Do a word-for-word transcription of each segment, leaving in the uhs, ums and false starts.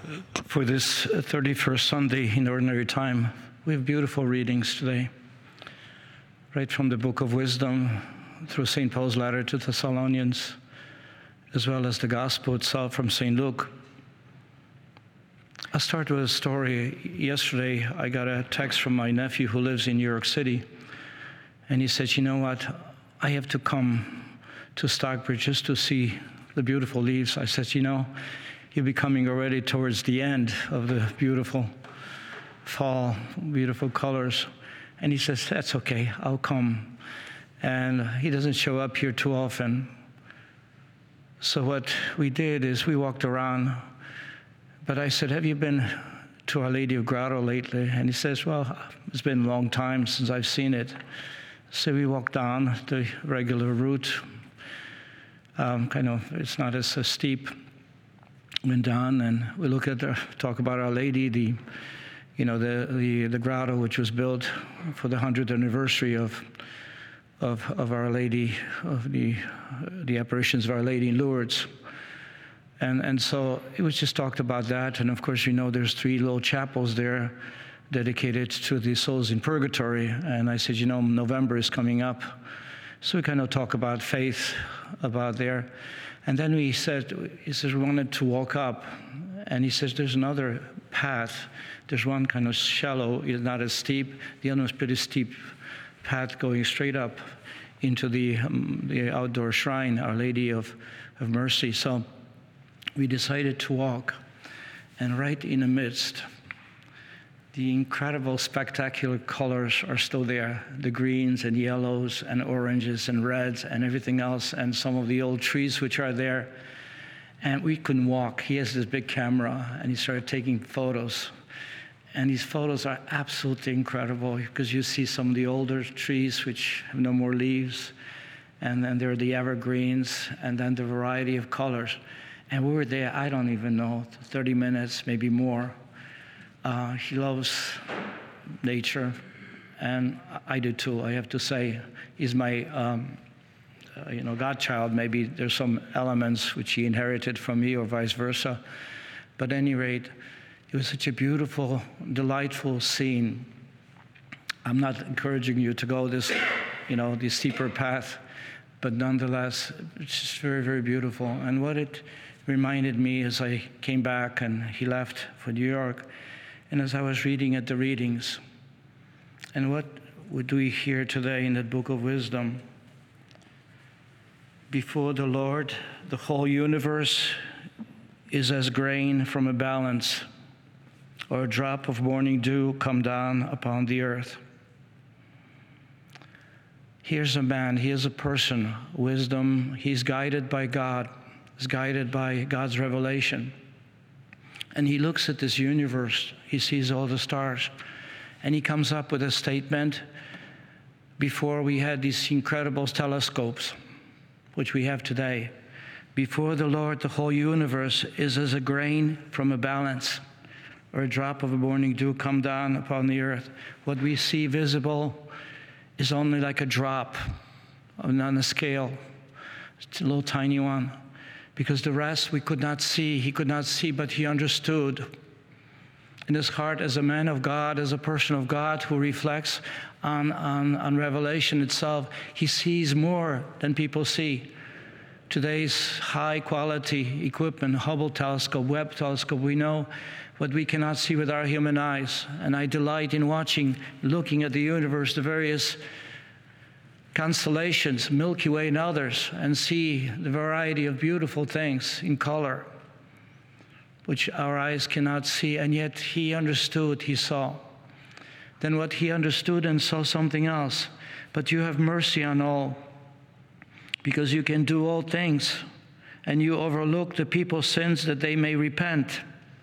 for this thirty-first Sunday in Ordinary Time. We have beautiful readings today, right from the Book of Wisdom through Saint Paul's letter to Thessalonians, as well as the Gospel itself from Saint Luke. I'll start with a story. Yesterday, I got a text from my nephew who lives in New York City, and he said, you know what, I have to come to Stockbridge just to see the beautiful leaves. I said, you know, you'll be coming already towards the end of the beautiful fall, beautiful colors. And he says, that's okay, I'll come. And he doesn't show up here too often. So what we did is we walked around, but I said, have you been to Our Lady of Grotto lately? And he says, well, it's been a long time since I've seen it. So we walked down the regular route. Um, kind of, it's not as uh, steep. Went down and we look at the, talk about Our Lady, the, you know, the, the, the grotto which was built for the hundredth anniversary of, of, of Our Lady, of the, the apparitions of Our Lady in Lourdes. And, and so it was just talked about that. And of course, you know, there's three little chapels there dedicated to the souls in purgatory. And I said, you know, November is coming up. So we kind of talk about faith about there. And then we said, he says, we wanted to walk up. And he says, there's another path. There's one kind of shallow, it's not as steep. The other one's pretty steep path going straight up into the, um, the outdoor shrine, Our Lady of, of Mercy. So we decided to walk. And right in the midst, the incredible, spectacular colors are still there. The greens and yellows and oranges and reds and everything else, and some of the old trees which are there. And we couldn't walk. He has this big camera, and he started taking photos. And these photos are absolutely incredible because you see some of the older trees which have no more leaves, and then there are the evergreens, and then the variety of colors. And we were there, I don't even know, thirty minutes, maybe more. Uh, he loves nature, and I do too, I have to say. He's my, um, uh, you know, godchild. Maybe there's some elements which he inherited from me or vice versa. But at any rate, it was such a beautiful, delightful scene. I'm not encouraging you to go this, you know, this steeper path, but nonetheless, it's just very, very beautiful. And what it reminded me as I came back and he left for New York, and as I was reading at the readings, and what would we hear today in the Book of Wisdom? Before the Lord, the whole universe is as grain from a balance, or a drop of morning dew come down upon the earth. Here's a man, here's a person, wisdom, he's guided by God, he's guided by God's revelation. And he looks at this universe, he sees all the stars, and he comes up with a statement. Before we had these incredible telescopes, which we have today, before the Lord, the whole universe is as a grain from a balance, or a drop of a morning dew come down upon the earth. What we see visible is only like a drop on a scale. It's a little tiny one. Because the rest we could not see. He could not see, but he understood. In his heart, as a man of God, as a person of God who reflects on, on, on revelation itself, he sees more than people see. Today's high-quality equipment, Hubble telescope, Webb telescope, we know what we cannot see with our human eyes. And I delight in watching, looking at the universe, the various constellations, Milky Way and others, and see the variety of beautiful things in color, which our eyes cannot see, and yet he understood, he saw. Then what he understood and saw something else. But you have mercy on all, because you can do all things, and you overlook the people's sins that they may repent.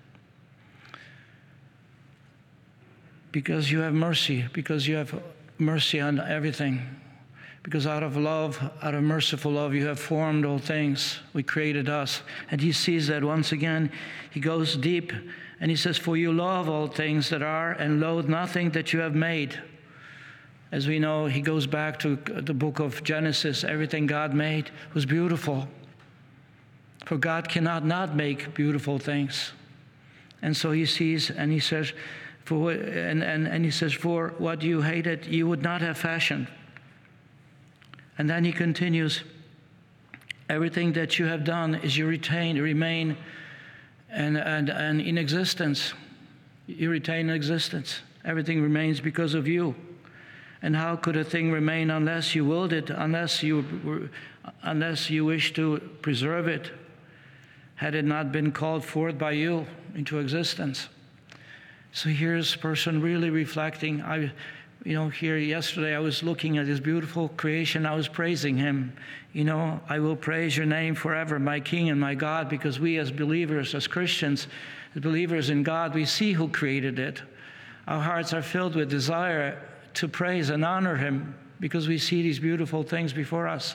Because you have mercy, because you have mercy on everything. Because out of love, out of merciful love, you have formed all things. We created us. And he sees that once again. He goes deep and he says, for you love all things that are and loathe nothing that you have made. As we know, he goes back to the book of Genesis. Everything God made was beautiful. For God cannot not make beautiful things. And so he sees, and he says, for what, and, and, and he says, for what you hated, you would not have fashioned. And then he continues, everything that you have done is you retain, you remain, and, and, and in existence. You retain existence. Everything remains because of you. And how could a thing remain unless you willed it, unless you were, unless you wish to preserve it, had it not been called forth by you into existence? So here's a person really reflecting. I, you know, here yesterday I was looking at this beautiful creation. I was praising him. You know, I will praise your name forever, my King and my God, because we as believers, as Christians, as believers in God, we see who created it. Our hearts are filled with desire to praise and honor him because we see these beautiful things before us.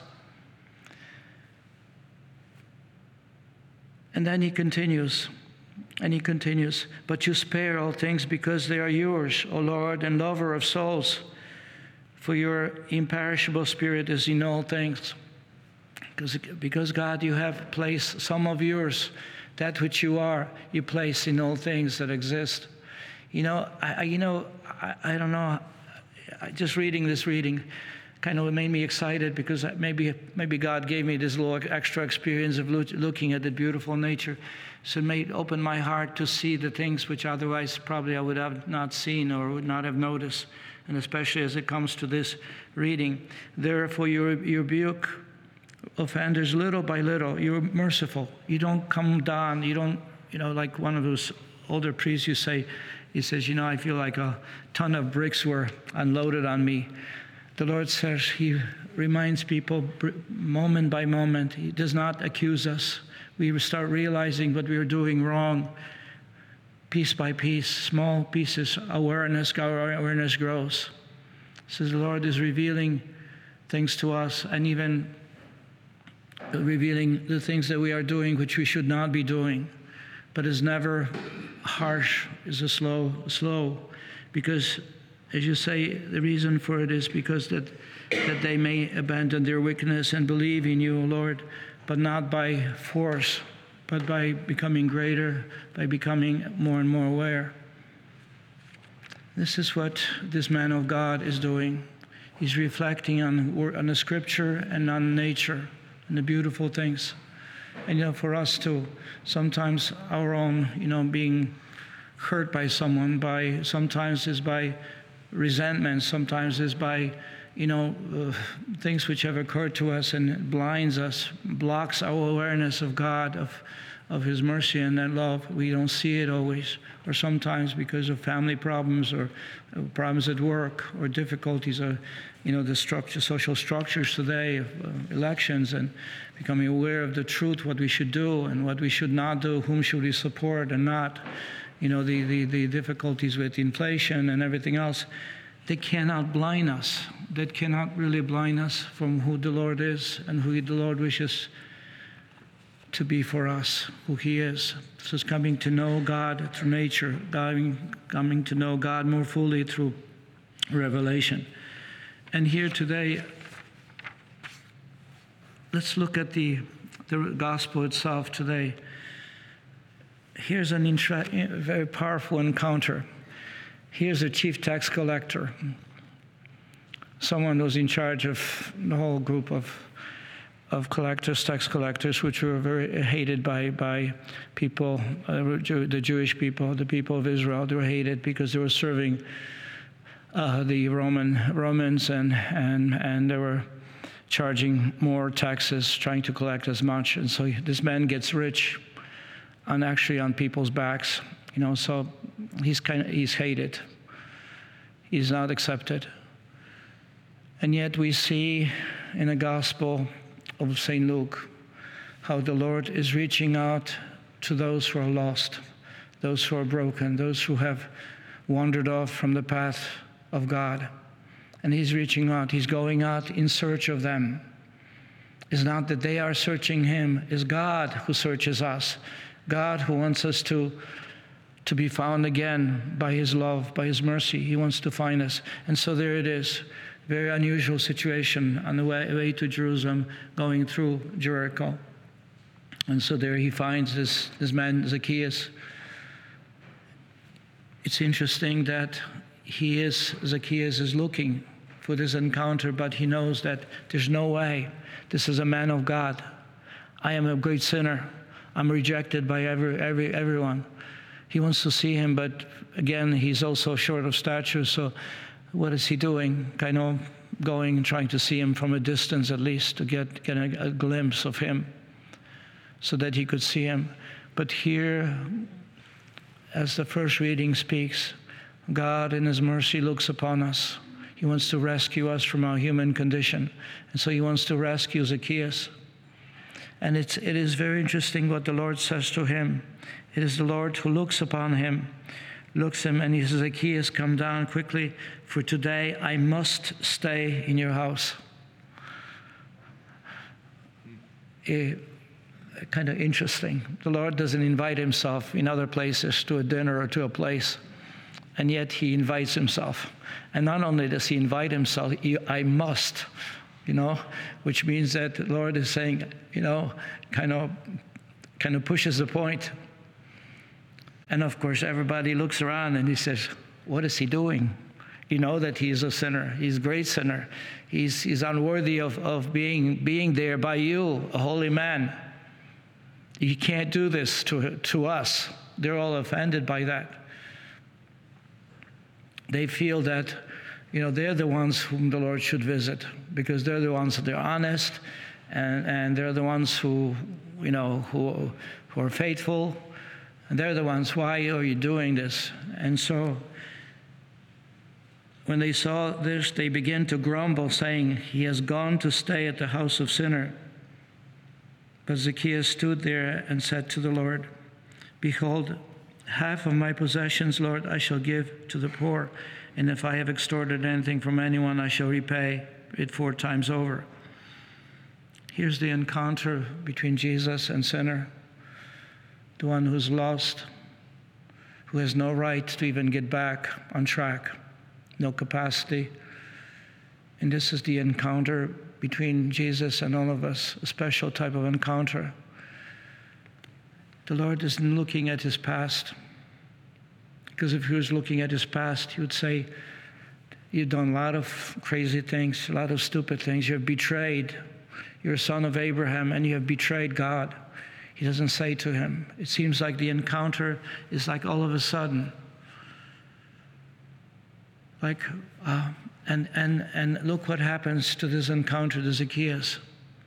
And then he continues, and he continues, but you spare all things because they are yours, O Lord, and lover of souls, for your imperishable spirit is in all things. Because, because God, you have placed some of yours, that which you are, you place in all things that exist. You know, I, you know, I, I don't know, just reading this reading kind of made me excited because maybe maybe God gave me this little extra experience of looking at the beautiful nature. So it made open my heart to see the things which otherwise probably I would have not seen or would not have noticed. And especially as it comes to this reading. Therefore you rebuke offenders little by little. You're merciful. You don't come down. You don't, you know, like one of those older priests you say, he says, you know, I feel like a ton of bricks were unloaded on me. The Lord says he reminds people moment by moment. He does not accuse us. We start realizing what we are doing wrong. Piece by piece, small pieces, awareness, our awareness grows. So the Lord is revealing things to us and even revealing the things that we are doing which we should not be doing. But is never harsh, is a slow, slow, because as you say, the reason for it is because that that they may abandon their wickedness and believe in you, O Lord, but not by force, but by becoming greater, by becoming more and more aware. This is what this man of God is doing. He's reflecting on, on the scripture and on nature and the beautiful things. And, you know, for us too, sometimes our own, you know, being hurt by someone, by sometimes is by resentment, sometimes is by, you know, uh, things which have occurred to us, and it blinds us, blocks our awareness of God, of of his mercy and that love. We don't see it always, or sometimes because of family problems or problems at work or difficulties, or, you know, the structure, social structures today of uh, elections, and becoming aware of the truth, what we should do and what we should not do, whom should we support and not, you know, the, the, the difficulties with inflation and everything else. They cannot blind us. That cannot really blind us from who the Lord is and who the Lord wishes to be for us, who he is. So it's coming to know God through nature, coming, coming to know God more fully through revelation. And here today, let's look at the, the gospel itself today. Here's an intra- very powerful encounter. Here's a chief tax collector, someone who's in charge of the whole group of of collectors, tax collectors, which were very hated by, by people, uh, the Jewish people, the people of Israel. They were hated because they were serving uh, the Roman Romans, and, and, and they were charging more taxes, trying to collect as much. And so this man gets rich on actually on people's backs, you know, so he's kind of, he's hated. He's not accepted. And yet we see in the gospel of Saint Luke how the Lord is reaching out to those who are lost, those who are broken, those who have wandered off from the path of God. And he's reaching out. He's going out in search of them. It's not that they are searching him. It's God who searches us. God who wants us to, to be found again by his love, by his mercy. He wants to find us. And so there it is. Very unusual situation on the way, way to Jerusalem, going through Jericho. And so there he finds this, this man, Zacchaeus, it's interesting that he is, Zacchaeus is looking for this encounter, but he knows that there's no way. This is a man of God. I am a great sinner. I'm rejected by every, every, everyone. He wants to see him, but again, he's also short of stature, so what is he doing? Kind of going and trying to see him from a distance at least, to get, get a, a glimpse of him so that he could see him. But here, as the first reading speaks, God in his mercy looks upon us. He wants to rescue us from our human condition. And so he wants to rescue Zacchaeus. And it's, it is very interesting what the Lord says to him. It is the Lord who looks upon him, looks him, and he says, Zacchaeus, come down quickly, for today I must stay in your house. It, kind of interesting. The Lord doesn't invite himself in other places to a dinner or to a place, and yet he invites himself. And not only does he invite himself, he, I must, you know, which means that the Lord is saying, you know, kind of, kind of pushes the point. And of course, everybody looks around and he says, what is he doing? You know that he is a sinner. He's a great sinner. He's, he's unworthy of, of being, being there by you, a holy man. You can't do this to, to us. They're all offended by that. They feel that, you know, they're the ones whom the Lord should visit, because they're the ones that are honest, and, and they're the ones who, you know, who, who are faithful. And they're the ones, why are you doing this? And so when they saw this, they began to grumble, saying, he has gone to stay at the house of sinner. But Zacchaeus stood there and said to the Lord, behold, half of my possessions, Lord, I shall give to the poor. And if I have extorted anything from anyone, I shall repay it four times over. Here's the encounter between Jesus and sinner. The one who's lost, who has no right to even get back on track, no capacity. And this is the encounter between Jesus and all of us, a special type of encounter. The Lord isn't looking at his past, because if he was looking at his past, he would say, you've done a lot of crazy things, a lot of stupid things. You have betrayed. You're a son of Abraham, and you have betrayed God. He doesn't say to him. It seems like the encounter is like all of a sudden. Like, uh, and, and, and look what happens to this encounter to Zacchaeus.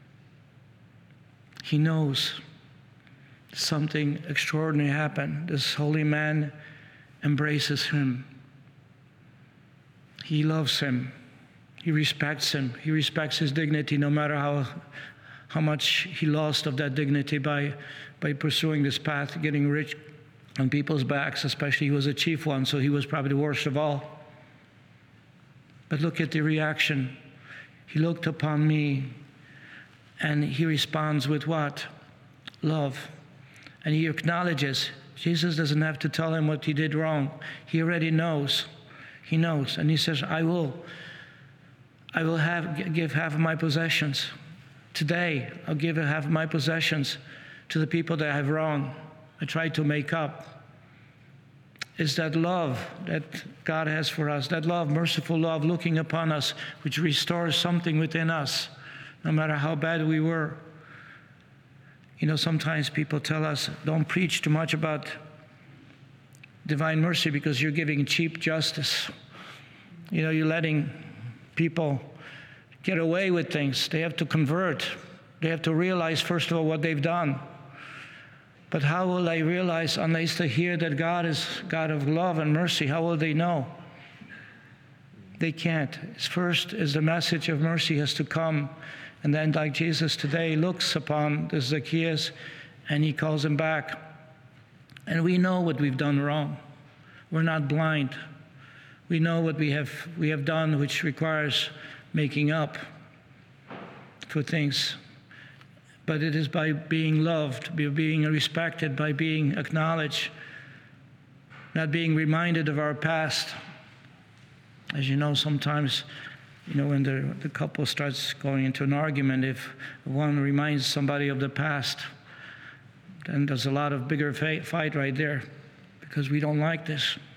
He knows something extraordinary happened. This holy man embraces him. He loves him. He respects him. He respects his dignity, no matter how how much he lost of that dignity by, by pursuing this path, getting rich on people's backs, especially he was a chief one, so he was probably the worst of all. But look at the reaction. He looked upon me, and he responds with what? Love. And he acknowledges. Jesus doesn't have to tell him what he did wrong. He already knows. He knows. And he says, I will, I will have, give half of my possessions. Today, I'll give half of my possessions to the people that I have wronged. I try to make up. It's that love that God has for us, that love, merciful love, looking upon us, which restores something within us, no matter how bad we were. You know, sometimes people tell us, don't preach too much about divine mercy because you're giving cheap justice. You know, you're letting people get away with things. They have to convert. They have to realize, first of all, what they've done. But how will they realize unless they hear that God is God of love and mercy? How will they know? They can't. First is the message of mercy has to come. And then, like Jesus today, looks upon the Zacchaeus and he calls him back. And we know what we've done wrong. We're not blind. We know what we have we have done, which requires making up for things. But it is by being loved, by being respected, by being acknowledged, not being reminded of our past. As you know, sometimes, you know, when the, the couple starts going into an argument, if one reminds somebody of the past, then there's a lot of bigger fight right there, because we don't like this.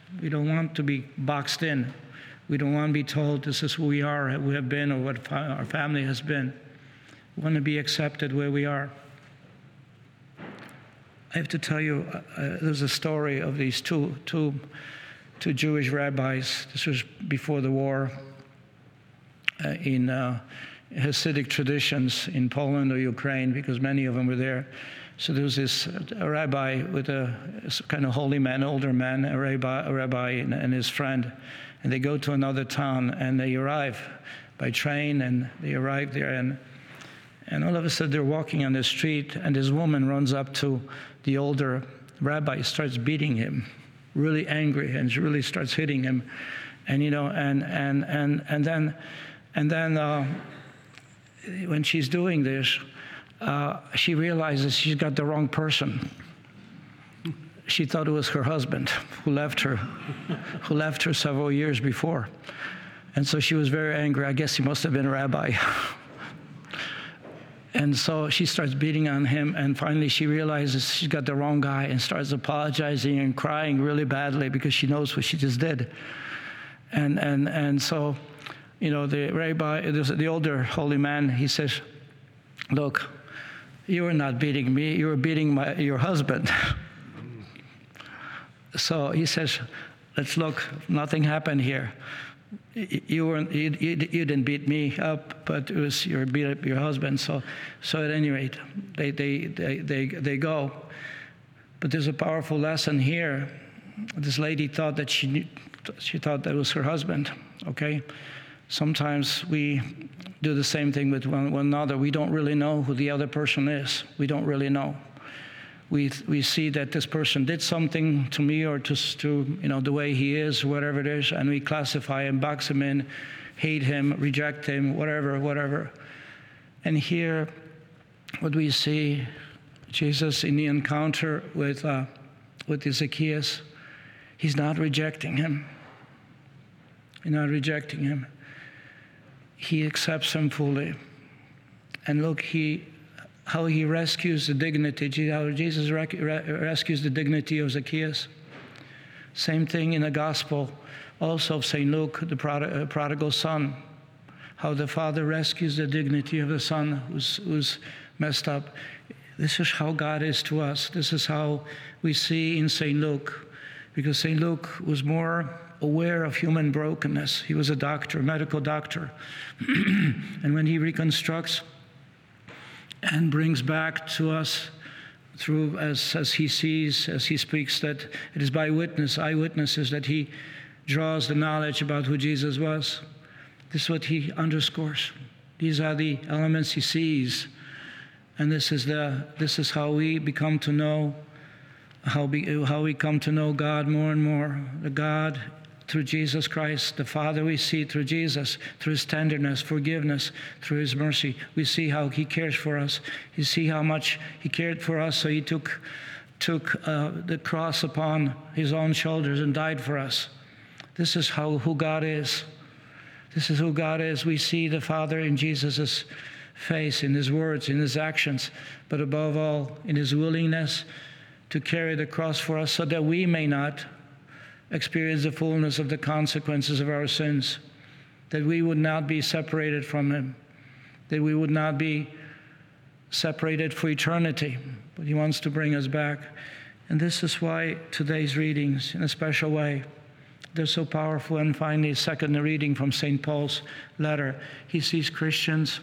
We don't want to be boxed in. We don't want to be told this is who we are, we have been, or what our family has been. We want to be accepted where we are. I have to tell you, uh, there's a story of these two, two, two Jewish rabbis. This was before the war uh, in uh, Hasidic traditions in Poland or Ukraine, because many of them were there. So there was this a rabbi with a, a kind of holy man, older man, a rabbi, a rabbi and, and his friend, and they go to another town and they arrive by train, and they arrive there, and and all of a sudden they're walking on the street, and this woman runs up to the older rabbi, starts beating him, really angry, and she really starts hitting him, and you know, and and and and then and then uh, when she's doing this, uh, she realizes she's got the wrong person. She thought it was her husband who left her, who left her several years before, and so she was very angry. I guess he must have been a rabbi. And so she starts beating on him, and finally she realizes she's got the wrong guy and starts apologizing and crying really badly because she knows what she just did. And and and so, you know, the rabbi, the older holy man, he says, "Look, you were not beating me; you were beating my your husband." So he says, "Let's look. Nothing happened here. You weren't. You, you, you didn't beat me up, but it was your beat up your husband." So, so at any rate, they they they they they go. But there's a powerful lesson here. This lady thought that she knew, she thought that was her husband. Okay, sometimes we do the same thing with one, one another. We don't really know who the other person is. We don't really know. We we see that this person did something to me or to, to you know, the way he is, whatever it is, and we classify him, box him in, hate him, reject him, whatever, whatever. And here, what we see, Jesus in the encounter with uh, with Zacchaeus, he's not rejecting him. He's not rejecting him. He accepts him fully. And look, he. how he rescues the dignity, how Jesus rec- rescues the dignity of Zacchaeus. Same thing in the gospel, also of Saint Luke, the prod- uh, prodigal son, how the father rescues the dignity of the son who's, who's messed up. This is how God is to us. This is how we see in Saint Luke, because Saint Luke was more aware of human brokenness. He was a doctor, a medical doctor. And when he reconstructs and brings back to us through, as, as he sees, as he speaks, that it is by witness, eyewitnesses, that he draws the knowledge about who Jesus was. This is what he underscores. These are the elements he sees. And this is the this is how we become to know, how we, how we come to know God more and more. The God through Jesus Christ, the Father we see through Jesus, through his tenderness, forgiveness, through his mercy. We see how he cares for us. You see how much he cared for us, so he took, took uh, the cross upon his own shoulders and died for us. This is how who God is. This is who God is. We see the Father in Jesus' face, in his words, in his actions, but above all, in his willingness to carry the cross for us so that we may not experience the fullness of the consequences of our sins, that we would not be separated from him, that we would not be separated for eternity, but he wants to bring us back. And this is why today's readings, in a special way, they're so powerful. And finally, second reading from Saint Paul's letter, he sees Christians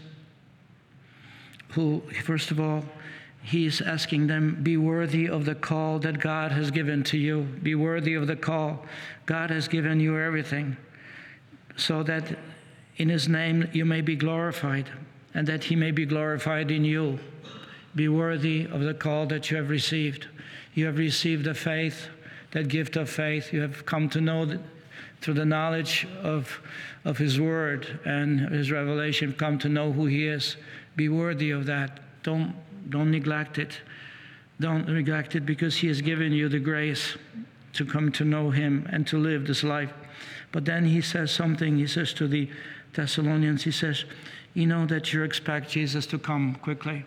who, first of all, he's asking them, be worthy of the call that God has given to you. Be worthy of the call. God has given you everything so that in his name you may be glorified and that he may be glorified in you. Be worthy of the call that you have received. You have received the faith, that gift of faith. You have come to know that through the knowledge of, of his word and his revelation, come to know who he is. Be worthy of that. Don't Don't neglect it. Don't neglect it, because he has given you the grace to come to know him and to live this life. But then he says something. He says to the Thessalonians, he says, you know that you expect Jesus to come quickly.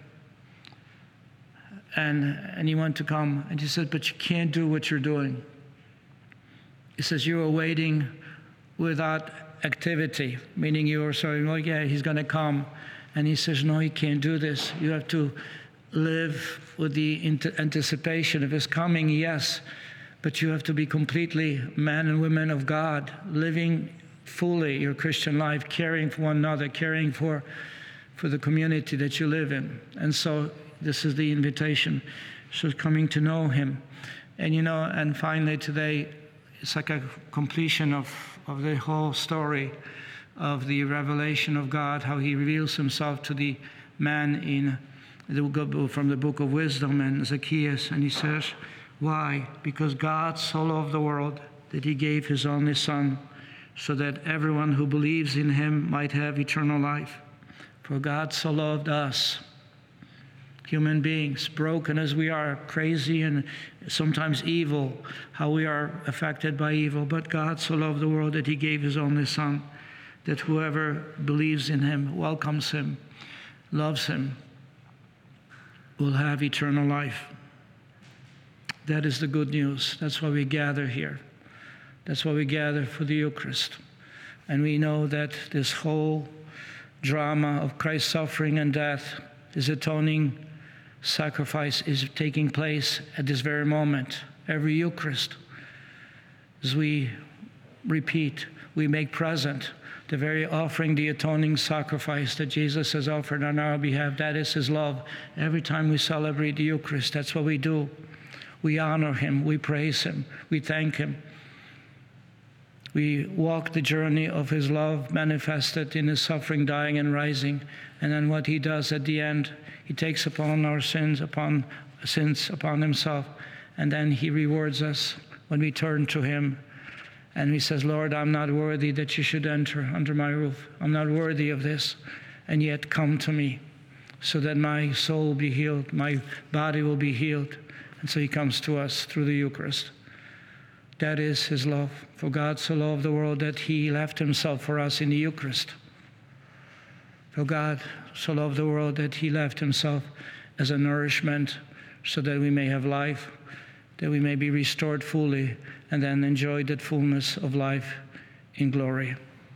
And, and he wants to come. And he said, but you can't do what you're doing He says, you are waiting without activity, meaning you are saying, oh yeah, he's going to come. And he says, no, you can't do this. You have to live with the anticipation of his coming, yes, but you have to be completely men and women of God, living fully your Christian life, caring for one another, caring for, for the community that you live in. And so this is the invitation. So coming to know him. And you know, and finally today, it's like a completion of, of the whole story of the revelation of God, how he reveals himself to the man in the, from the book of wisdom and Zacchaeus. And he says, why? Because God so loved the world that he gave his only son, so that everyone who believes in him might have eternal life. For God so loved us, human beings, broken as we are, crazy and sometimes evil, how we are affected by evil. But God so loved the world that he gave his only son, that whoever believes in him, welcomes him, loves him, will have eternal life. That is the good news. That's why we gather here. That's why we gather for the Eucharist. And we know that this whole drama of Christ's suffering and death, his atoning sacrifice, is taking place at this very moment. Every Eucharist, as we repeat, we make present the very offering, the atoning sacrifice that Jesus has offered on our behalf. That is his love. Every time we celebrate the Eucharist, that's what we do. We honor him, we praise him, we thank him. We walk the journey of his love manifested in his suffering, dying, and rising. And then what he does at the end, he takes upon our sins, upon sins upon himself, and then he rewards us when we turn to him. And he says, Lord, I'm not worthy that you should enter under my roof. I'm not worthy of this. And yet come to me so that my soul will be healed, my body will be healed. And so he comes to us through the Eucharist. That is his love. For God so loved the world that he left himself for us in the Eucharist. For God so loved the world that he left himself as a nourishment so that we may have life, that we may be restored fully, and then enjoy that fullness of life in glory.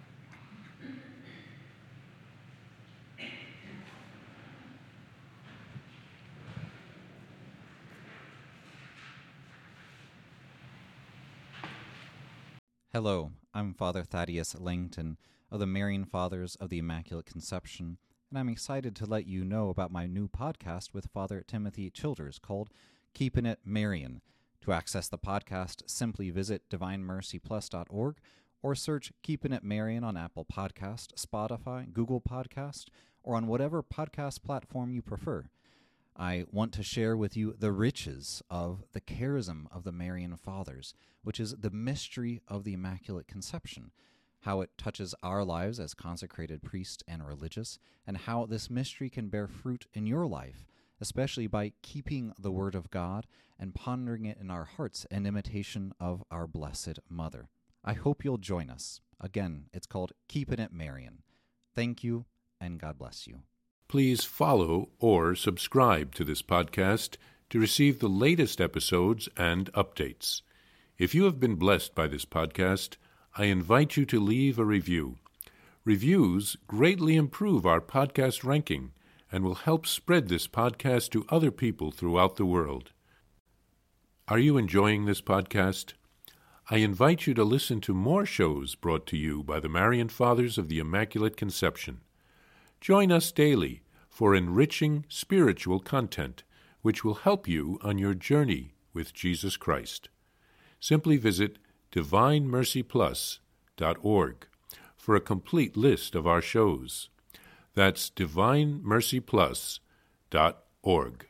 Hello, I'm Father Thaddeus Langton of the Marian Fathers of the Immaculate Conception, and I'm excited to let you know about my new podcast with Father Timothy Childers called Keepin' It Marian. To access the podcast, simply visit divine mercy plus dot org or search Keepin' It Marian on Apple Podcast, Spotify, Google Podcast, or on whatever podcast platform you prefer. I want to share with you the riches of the charism of the Marian Fathers, which is the mystery of the Immaculate Conception, how it touches our lives as consecrated priests and religious, and how this mystery can bear fruit in your life, especially by keeping the Word of God and pondering it in our hearts in imitation of our Blessed Mother. I hope you'll join us. Again, it's called Keepin' It Marian. Thank you, and God bless you. Please follow or subscribe to this podcast to receive the latest episodes and updates. If you have been blessed by this podcast, I invite you to leave a review. Reviews greatly improve our podcast ranking and will help spread this podcast to other people throughout the world. Are you enjoying this podcast? I invite you to listen to more shows brought to you by the Marian Fathers of the Immaculate Conception. Join us daily for enriching spiritual content, which will help you on your journey with Jesus Christ. Simply visit divine mercy plus dot org for a complete list of our shows. That's divine mercy plus dot org.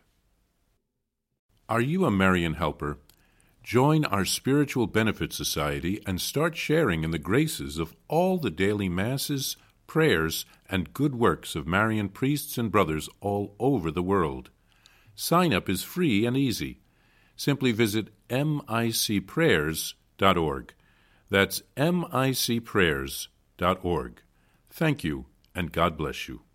Are you a Marian helper? Join our Spiritual Benefit Society and start sharing in the graces of all the daily masses, prayers, and good works of Marian priests and brothers all over the world. Sign up is free and easy. Simply visit m i c prayers dot org. That's m i c prayers dot org. Thank you, and God bless you.